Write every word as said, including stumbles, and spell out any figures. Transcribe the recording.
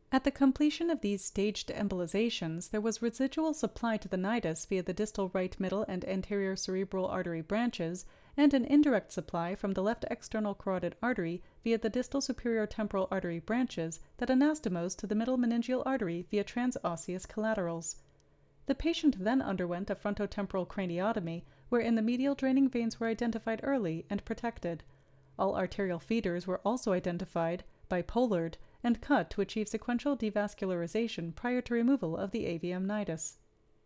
At the completion of these staged embolizations, there was residual supply to the nidus via the distal right middle and anterior cerebral artery branches, and an indirect supply from the left external carotid artery via the distal superior temporal artery branches that anastomose to the middle meningeal artery via transosseous collaterals. The patient then underwent a frontotemporal craniotomy, wherein the medial draining veins were identified early and protected. All arterial feeders were also identified, bipolared, and cut to achieve sequential devascularization prior to removal of the A V M nidus.